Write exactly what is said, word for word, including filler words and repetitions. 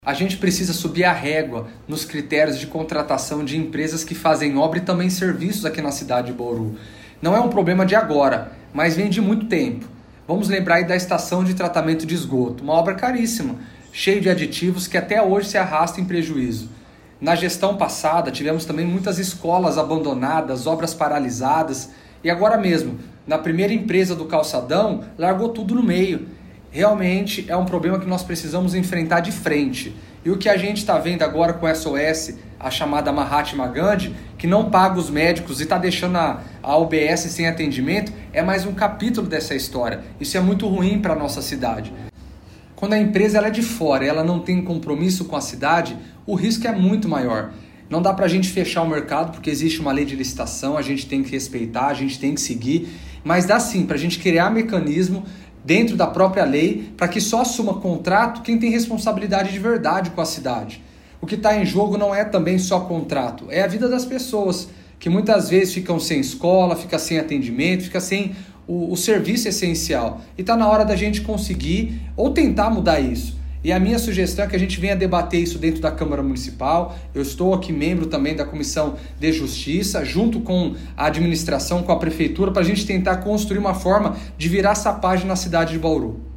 A gente precisa subir a régua nos critérios de contratação de empresas que fazem obra e também serviços aqui na cidade de Bauru. Não é um problema de agora, mas vem de muito tempo. Vamos lembrar aí da estação de tratamento de esgoto, uma obra caríssima, cheia de aditivos que até hoje se arrasta em prejuízo. Na gestão passada tivemos também muitas escolas abandonadas, obras paralisadas e agora mesmo, na primeira empresa do calçadão, largou tudo no meio. Realmente é um problema que nós precisamos enfrentar de frente. E o que a gente está vendo agora com a S O S, a chamada Mahatma Gandhi, que não paga os médicos e está deixando a, a U B S sem atendimento, é mais um capítulo dessa história. Isso é muito ruim para a nossa cidade. Quando a empresa ela é de fora e ela não tem compromisso com a cidade, o risco é muito maior. Não dá para a gente fechar o mercado porque existe uma lei de licitação, a gente tem que respeitar, a gente tem que seguir, mas dá sim para a gente criar mecanismo dentro da própria lei, para que só assuma contrato quem tem responsabilidade de verdade com a cidade. O que está em jogo não é também só contrato, é a vida das pessoas, que muitas vezes ficam sem escola, fica sem atendimento, fica sem o, o serviço essencial. E está na hora da gente conseguir ou tentar mudar isso. E a minha sugestão é que a gente venha debater isso dentro da Câmara Municipal. Eu estou aqui membro também da Comissão de Justiça, junto com a administração, com a Prefeitura, para a gente tentar construir uma forma de virar essa página na cidade de Bauru.